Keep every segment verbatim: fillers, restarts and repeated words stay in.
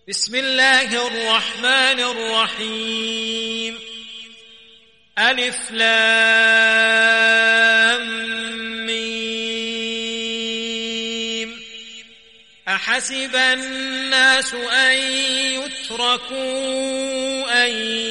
بسم الله الرحمن الرحيم. ألف لام ميم. أحسب الناس أن يتركوا أن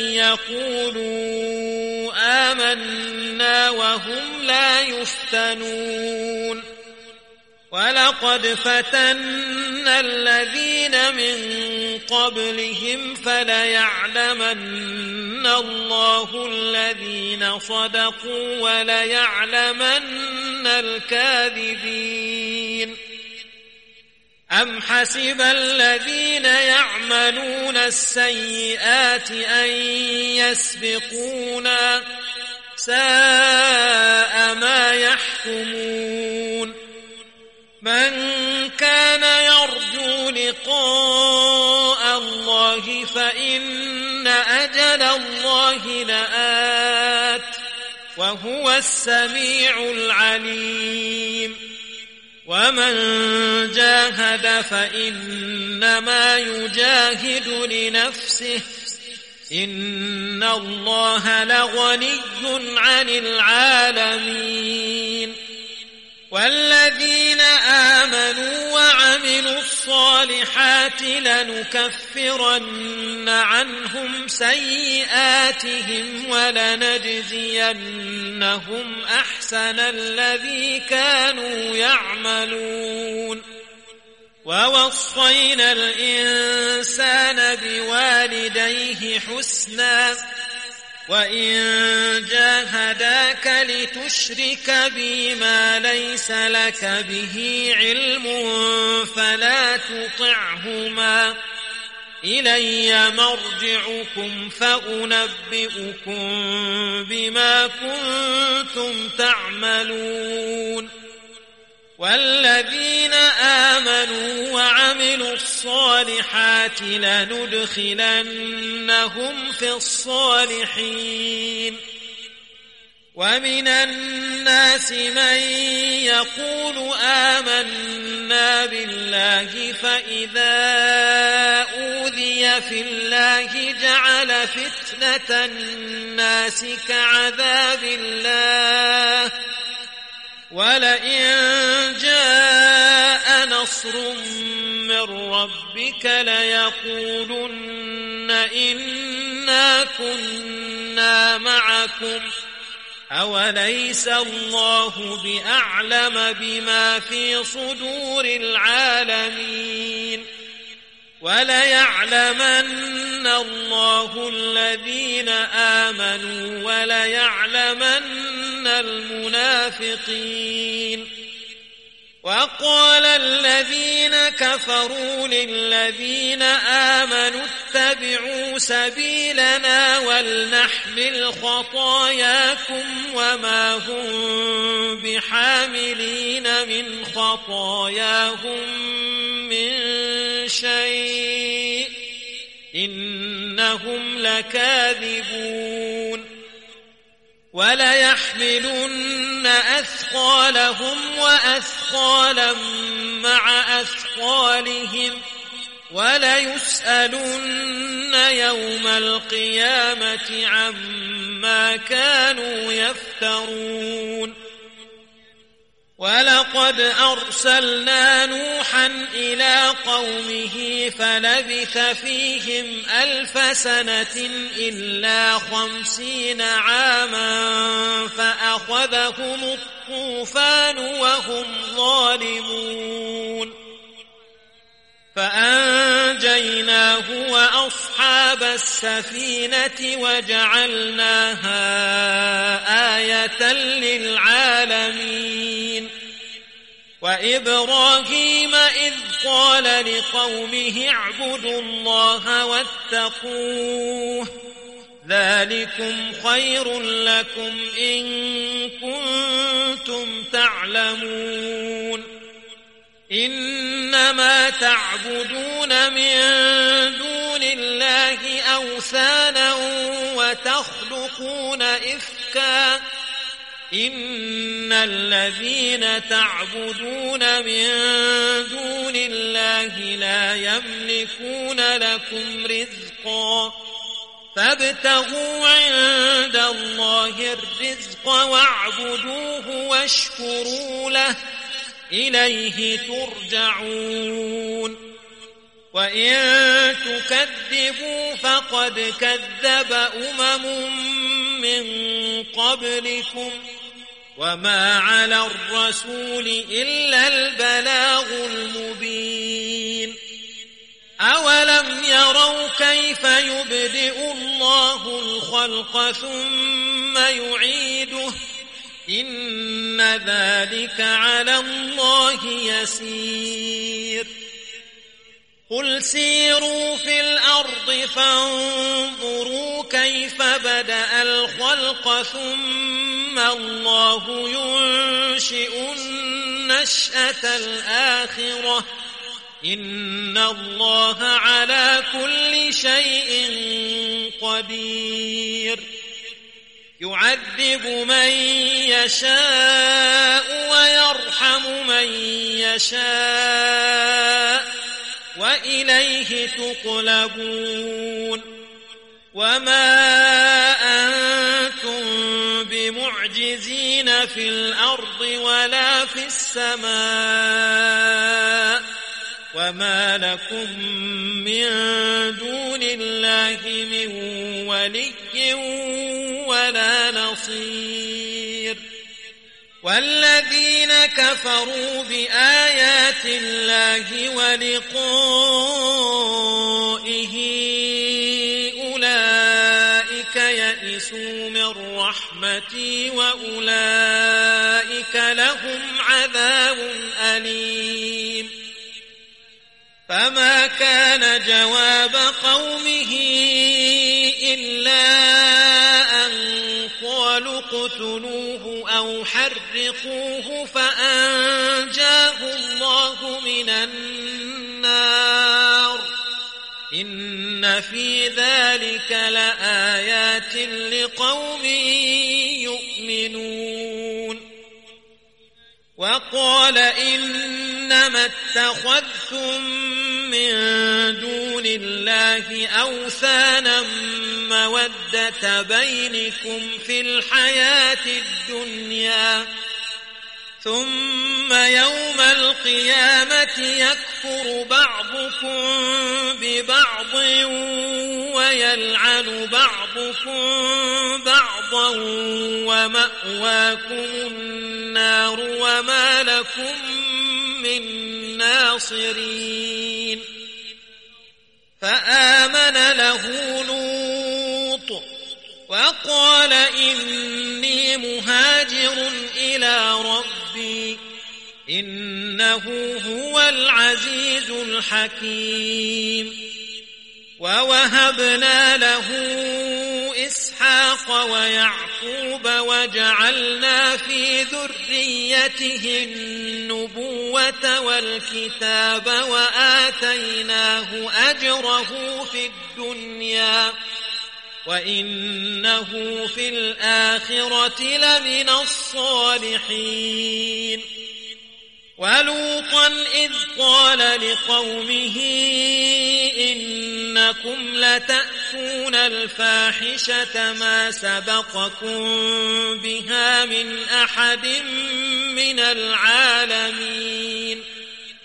يقولوا آمنا وهم لا يفتنون. ولقد فتنا الذين من قبلهم فليعلمن الله الذين صدقوا وليعلمن الكاذبين. أم حسب الذين يعملون السيئات أن يسبقونا ساء ما يحكمون. من كان يرجو لقاء الله فإن أجل الله لآت وهو السميع العليم. ومن جاهد فإنما يجاهد لنفسه إن الله لغني عن العالمين. والذين آمنوا وعملوا الصالحات لنكفرن عنهم سيئاتهم ولنجزينهم أحسن الذي كانوا يعملون. ووصينا الإنسان بوالديه حسنا وإن جاهداك لتشرك بي ما ليس لك به علم فلا تطعهما إلي مرجعكم فأنبئكم بما كنتم تعملون. والذين آمنوا وعملوا الصالحات لندخلنهم في الصالحين. ومن الناس من يقول آمنا بالله فإذا أوذي في الله جعل فتنة الناس كعذاب الله ولئن جاء نصر من ربك ليقولن إنا كنا معكم أوليس الله بأعلم بما في صدور العالمين. وليعلمن الله الذين آمنوا وليعلمن المنافقين. وقال الذين كفروا للذين آمنوا اتبعوا سبيلنا ولنحمل خطاياكم وما هم بحاملين من خطاياهم من شيء إنهم لكاذبون. وليحملن أثقالهم وأثقالا مع أثقالهم وليسألن يوم القيامة عما كانوا يفترون. ولقد أرسلنا نوحا إلى قومه فلبث فيهم ألف سنة إلا خمسين عاما فأخذهم الطوفان وهم ظالمون. فأنجيناه وأصحاب السفينة وجعلناها آية للعالمين. وإبراهيم إذ قال لقومه اعبدوا الله واتقوه ذلكم خير لكم إن كنتم تعلمون. إنما تعبدون من دون الله أوثانا وتخلقون إفكا إن الذين تعبدون من دون الله لا يملكون لكم رزقا فابتغوا عند الله الرزق واعبدوه واشكروا له إليه ترجعون وإن تكذبوا فقد كذب أمم من قبلكم وما على الرسول إلا البلاغ المبين أولم يروا كيف يبدئ الله الخلق ثم يعيده إن ذلك على الله يسير قل سيروا في الأرض فانظروا كيف بدأ الخلق ثم الله ينشئ النشأة الآخرة إن الله على كل شيء قدير يعذب من يشاء ويرحم من يشاء وإليه تقلبون وما أنتم بمعجزين في الأرض ولا في السماء وما لكم من دون الله من ولي ولا نصير والذين كفروا بآيات الله ولقائه أولئك يئسوا من رحمتي وأولئك لهم عذاب أليم فما كان جواب قومه إلا أن قالوا اقتلوه أو حرقوه فأنجاه الله من النار إن في ذلك لآيات لقوم يؤمنون وقال إنما اتخذتم من دون الله أوثانا مودة بينكم في الحياة الدنيا ثم يوم القيامة يكفر بعضكم ببعض ويلعن بعضكم بعضا ومأواكم النار وما لكم من ناصرين فآمن له لوط وقال إني مهاجر إلى ربي إنه هو العزيز الحكيم ووهبنا له إسحاق ويعقوب وجعلنا في ذريته النبوة والكتاب وآتيناه أجره في الدنيا وإنه في الآخرة لمن الصالحين ولوطا إذ قال لقومه إنكم لتأتون الفاحشة ما سبقكم بها من أحد من العالمين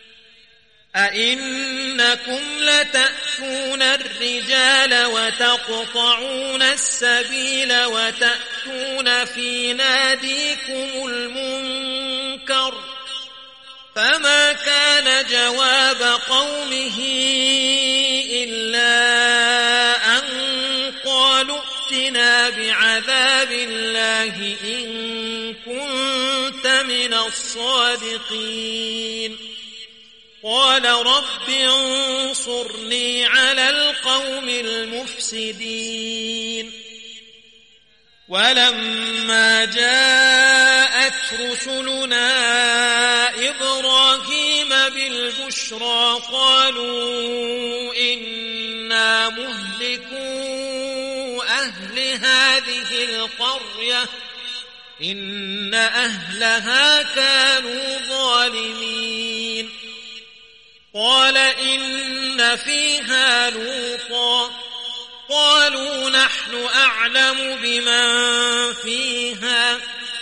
أئنكم لتأتون الرجال وتقطعون السبيل وتأتون في ناديكم المنكر فما كان جواب قومه إلا أن قالوا ائتنا بعذاب الله إن كنت من الصادقين قال رب انصرني على القوم المفسدين ولما جاءت رسلنا إبراهيم بالبشرى قالوا إنا مهلكو أهل هذه القرية إن أهلها كانوا ظالمين قال إن فيها لوطا قالوا نحن أعلم بمن فيها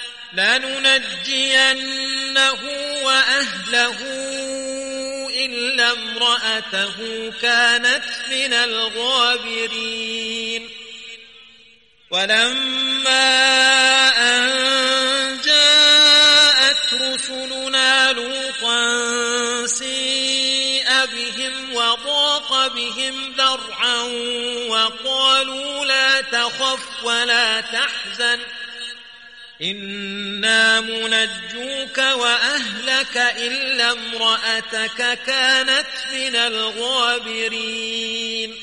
لننجينه وأهله إلا امرأته كانت من الغابرين ولما أن جاءت رسلنا لوطا سيء بهم وضاق بهم ذرعا وقالوا لا تخف ولا تحزن إنا منجوك وأهلك إلا امرأتك كانت من الغابرين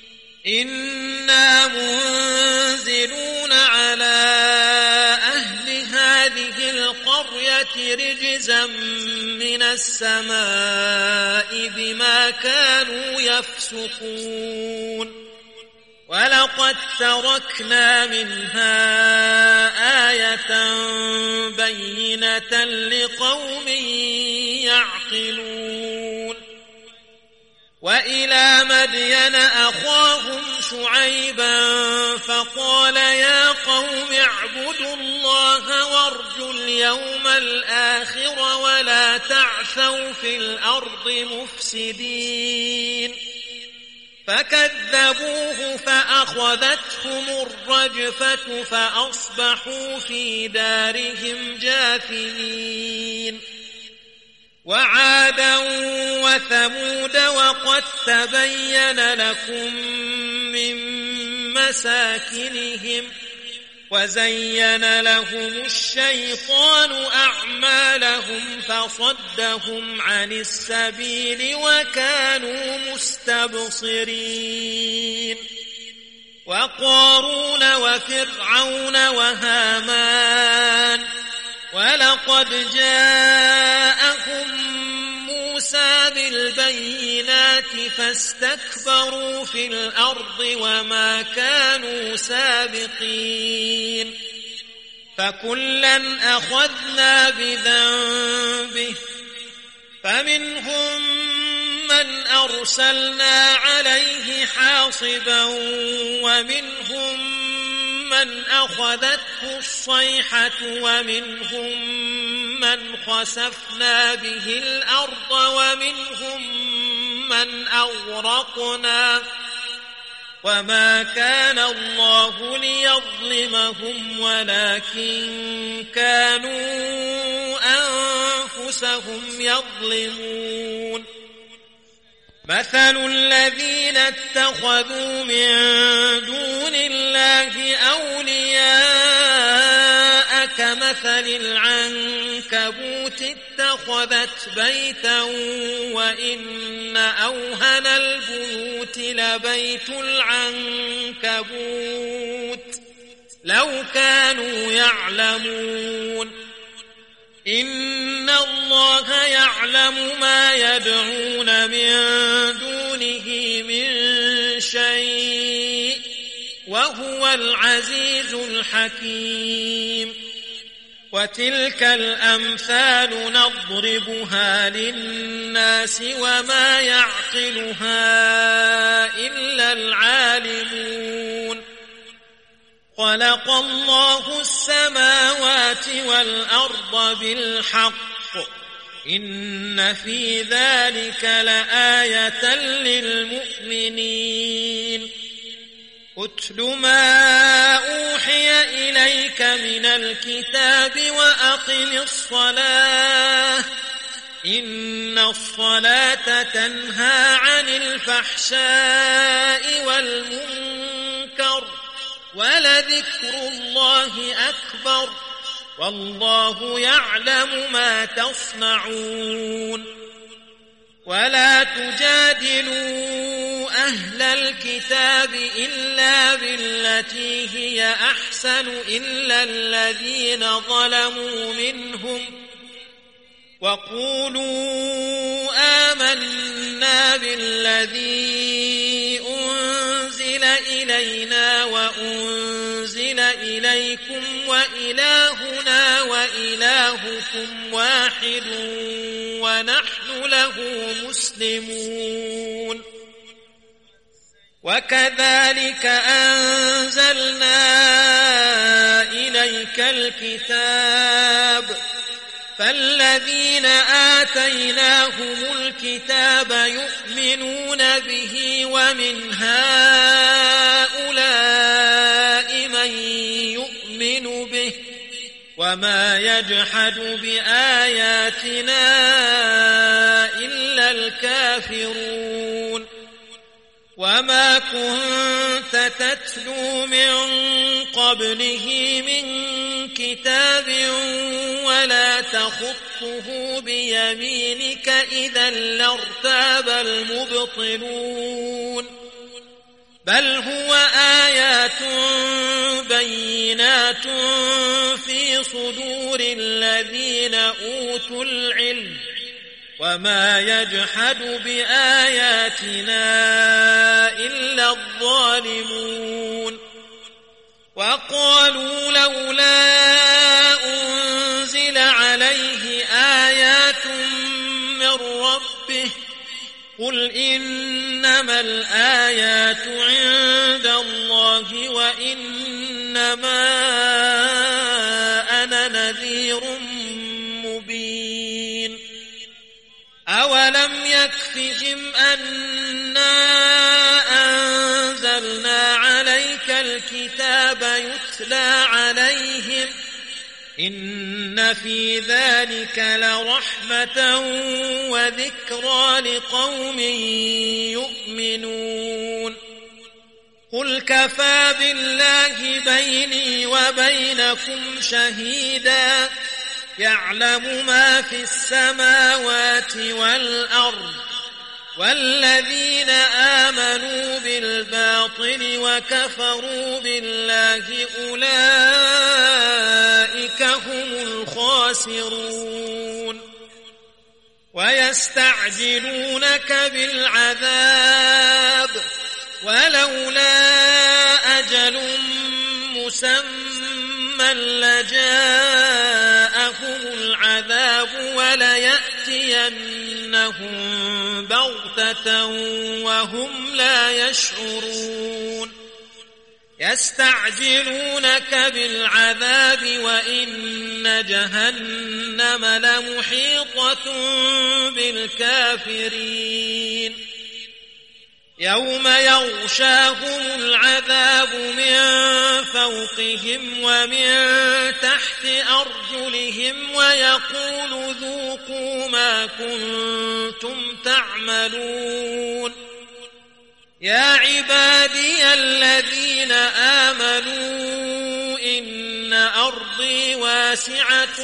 إنا منزلون على أهل هذه القرية رجزا من السماء بما كانوا يفسقون ولقد تركنا منها آية بينة لقوم يعقلون وإلى مدين أخاهم شعيبا فقال يا قوم اعبدوا الله وارجوا اليوم الآخر ولا تعثوا في الأرض مفسدين فكذبوه فأخذتهم الرجفة فأصبحوا في دارهم جاثمين وعادا وثمود وقد تبين لكم من مساكنهم وزين لهم الشيطان أعمالهم فصدهم عن السبيل وكانوا مستبصرين وقارون وفرعون وهامان ولقد جاءهم موسى بالبينات فاستكبروا في الأرض وما كانوا سابقين فكلا أخذنا بذنبه فمنهم من أرسلنا عليه حاصبا ومنهم من أخذته الصيحة ومنهم من خسفنا به الأرض ومنهم من أغرقنا وما كان الله ليظلمهم ولكن كانوا أنفسهم يظلمون مثل الذين اتخذوا من دون الله أولياء كمثل العنكبوت اتخذت بيتا وإن أوهن البيوت لبيت العنكبوت لو كانوا يعلمون إن الله يعلم ما يدعون من دونه من شيء وهو العزيز الحكيم وتلك الأمثال نضربها للناس وما يعقلها إلا العالمون خلق الله السماوات والأرض بالحق إن في ذلك لآية للمؤمنين اتل ما أوحي إليك من الكتاب وأقم الصلاة إن الصلاة تنهى عن الفحشاء والمنكر ولذكر الله أكبر والله يعلم ما تصنعون ولا تجادلوا أهل الكتاب إلا بالتي هي أحسن إلا الذين ظلموا منهم وقولوا آمنا بالذي أنزل إلينا وأنزل إليكم وإلهنا وإلهكم واحد ونحن له مسلمون. وكذلك أنزلنا إليك الكتاب فالذين آتيناهم الكتاب يؤمنون به ومن هؤلاء من يؤمن به وما يجحد بآياتنا إلا الكافرون. وما كنت تتلو من قبله من كتاب ولا تخطه بيمينك إذا لارتاب المبطلون بل هو آيات بينات في صدور الذين أوتوا العلم وما يجحد بآياتنا إلا الظالمون. وقالوا لولا أنزل عليه آيات من ربه قل إنما الآيات عند الله وإنما أنا نذير مبين. أولم يكفهم أنا أنزلنا عليك الكتاب يتلى عليهم إن في ذلك لرحمة وذكرى لقوم يؤمنون. قل كفى بالله بيني وبينكم شهيدا يعلم ما في السماوات والأرض والذين آمنوا بالباطل وكفروا بالله أولئك هم الخاسرون. ويستعجلونك بالعذاب ولولا أجل مسمى لجاءهم العذاب وليأتينهم بغتة وهم لا يشعرون. يستعجلونك بالعذاب وإن جهنم لمحيطة بالكافرين. يوم يغشاهم العذاب من فوقهم ومن تحت أرجلهم ويقول ذوقوا ما كنتم تعملون. يا عبادي الذين آمنوا إن أرضي واسعة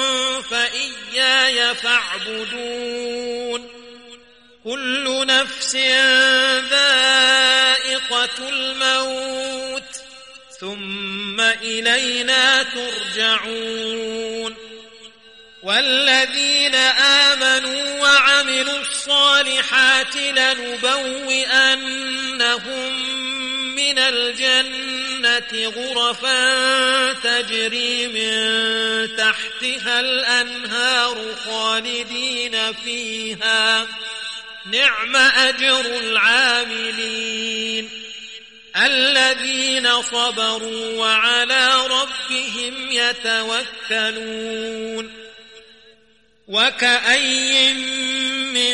فإياي فاعبدون. كل نفس ذائقة الموت ثم إلينا ترجعون. والذين آمنوا وعملوا الصالحات لنبوئنهم من الجنة غرفا تجري من تحتها الأنهار خالدين فيها نعم أجر العاملين الذين صبروا وعلى ربهم يتوكلون. وكأي من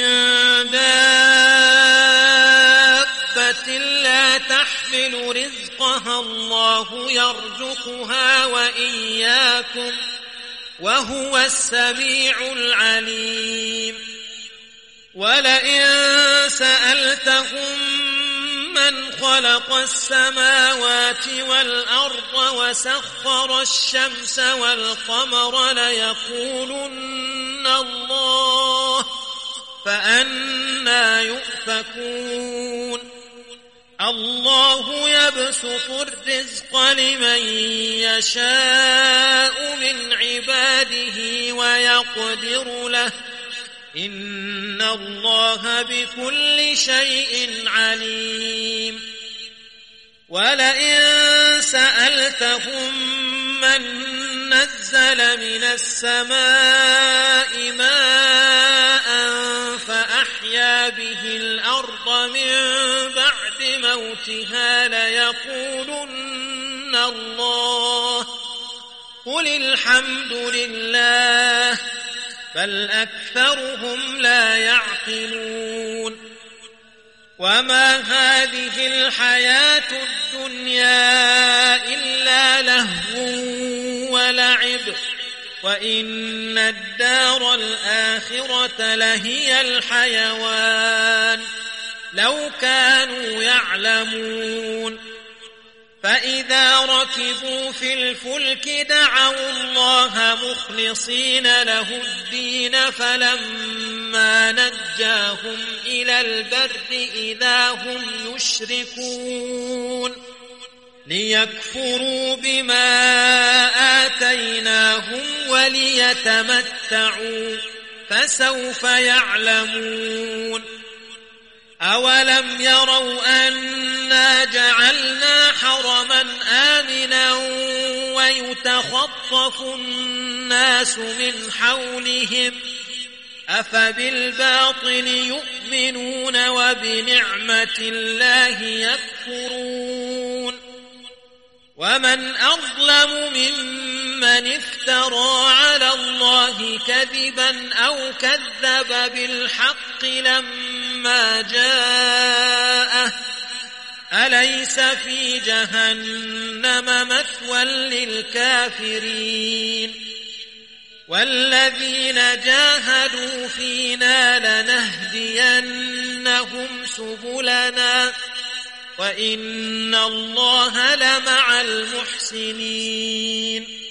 دابة لا تحمل رزقها الله يرزقها وإياكم وهو السميع العليم. ولئن سألتهم من خلق السماوات والأرض وسخر الشمس والقمر ليقولن الله فأنى يؤفكون. الله يبسط الرزق لمن يشاء من عباده ويقدر له إن الله بكل شيء عليم. ولئن سألتهم من نزل من السماء ماء فأحيا به الأرض من بعد موتها ليقولن الله قل الحمد لله بل أكثرهم لا يعقلون وما هذه الحياة الدنيا إلا لهو ولعب وإن الدار الآخرة لهي الحيوان لو كانوا يعلمون فإذا ركبوا في الفلك دعوا الله مخلصين له الدين فلما نجاهم إلى البر إذا هم يشركون ليكفروا بما آتيناهم وليتمتعوا فسوف يعلمون أولم يروا أنا جعلنا حرما آمنا ويتخطف الناس من حولهم أفبالباطل يؤمنون وبنعمة الله يكفرون ومن أظلم ممن افترى على الله كذبا أو كذب بالحق لما جاءه أليس في جهنم مثوى للكافرين والذين جاهدوا فينا لنهدينهم سبلنا وإن الله لمع المحسنين